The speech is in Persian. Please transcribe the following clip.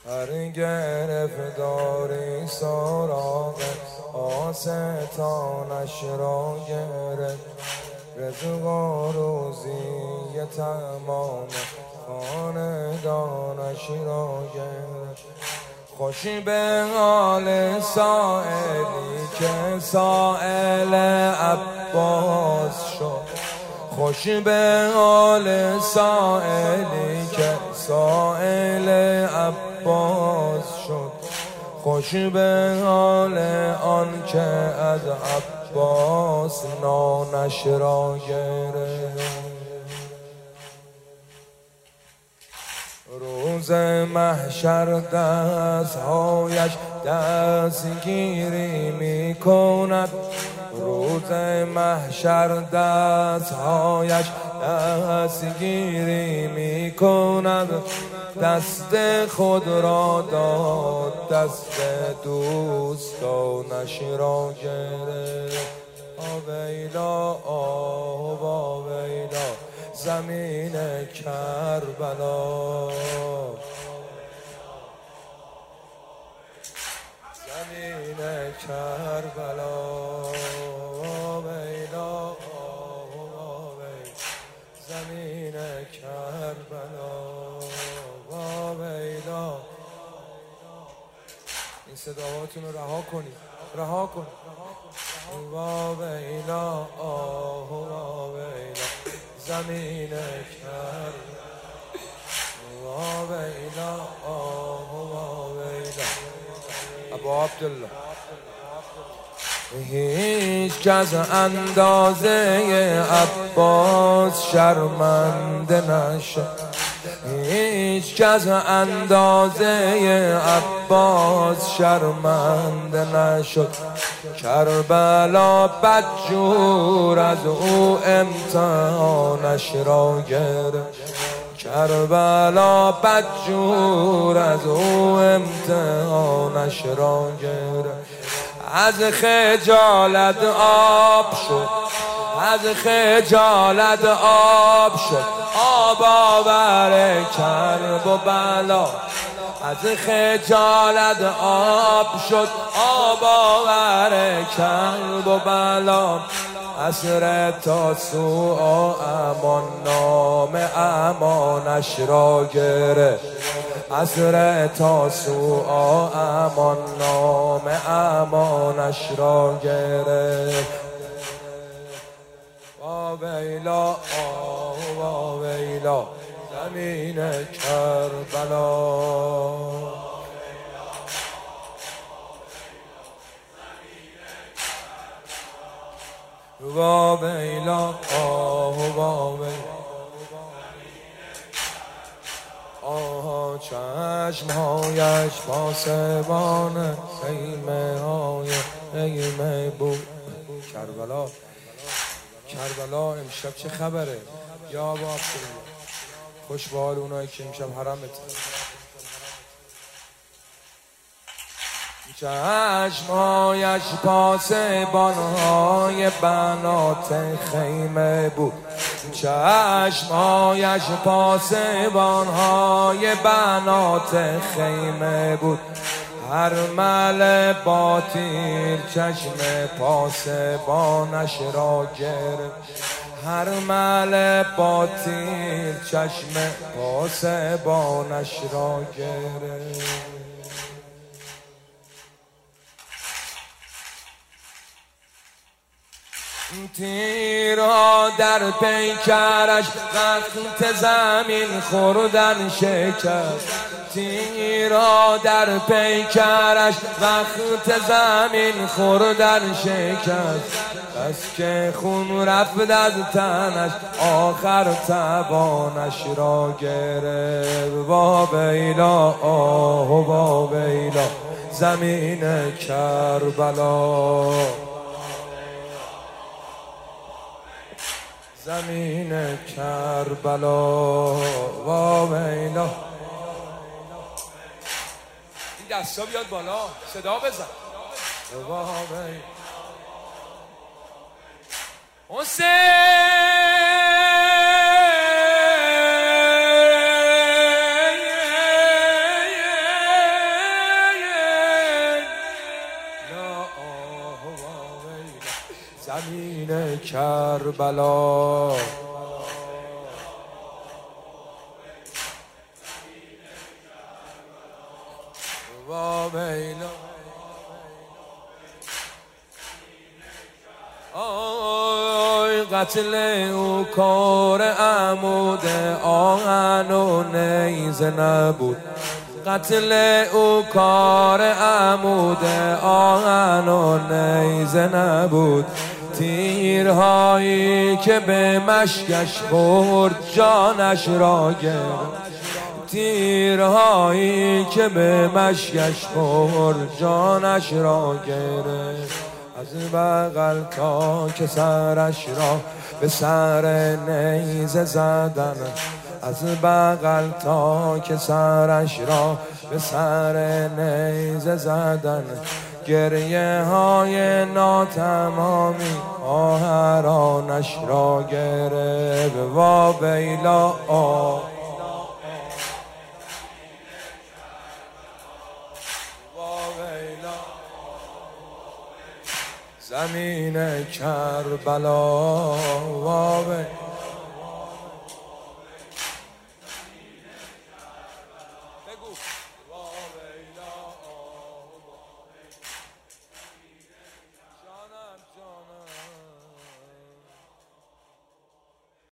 هر گرفتاری سراغ آستانش را گرفت، رزق و روزی تمام خاندانش را گرفت. خوشی به حال سائلی که سائل عباس شد، خوشی به حال سائلی که سائل عباس شد، خوشی به حال آن که از عباس نانش را گرفت. روز محشر دستهایش دستگیری می کند، روز محشر دستهایش دستگیری می کند. دست خود را داد دست دوستانش را گرفت. آویلا آه آویلا زمین کربلا، زمین کربلا. آویلا آویلا زمین کربلا. آویلا این صداهاتون رو رها کنید، رها کنید. آویلا آویلا زمین کربلا. آویلا آویلا. ابو عبدالله هیچ کس اندازه عباس شرمنده نشد، هیچ کس اندازه عباس شرمنده نشد. کربلا بدجور از او امتحانش را گرفت، کربلا بدجور از او امتحانش را گرفت. از خجالت آب شد، از خجالت آب شد، آب آور کرب و بلا. از خجالت آب شد، آب آور کرب و بلا. عصر تاسوع امان نام امانش را گرفت، عصر تاسوع امان نام امانش را گرفت. واویلا واویلا زمین کربلا. واویلا واویلا آها چشمهایش پاسبان خیمه های خیمه بود. کربلا کربلا امشب چه خبره؟ یا ابو عبدالله خوش به حال اونایی که امشب حرمت. چشمهایش پاسبانهای بنات خیمه بود، چشمهایش پاسبانهای بنات خیمه بود. هر مل با تیر چشم پاسبانش را گرفت، هر مل با تیر چشم پاسبانش را گرفت. تیرها در پیکرش وقت زمین خوردن شکست، تیرها در پیکرش وقت زمین خوردن شکست. بس که خون رفت از تنش آخر توانش را گرفت. واویلا آه واویلا زمین کربلا، زمین کربلا. واویلا این دستا بیاد بالا، صدا بزن. واویلا حسین زمین کربلا وا ویلا آی قتل او کار عمود آهن و نیزه نبود قتل او کار عمود آهن و نیزه نبود تیرهایی که به مشکش برد جانش را گرفت تیرهایی که به مشکش برد جانش را گرفت از بغل تا که سرش را به سر نیزه زدن از بغل تا که سرش را به سر نیزه زدن گریه های ناتمامی آهرانش را گرفت وا ویلا زمین کربلا وا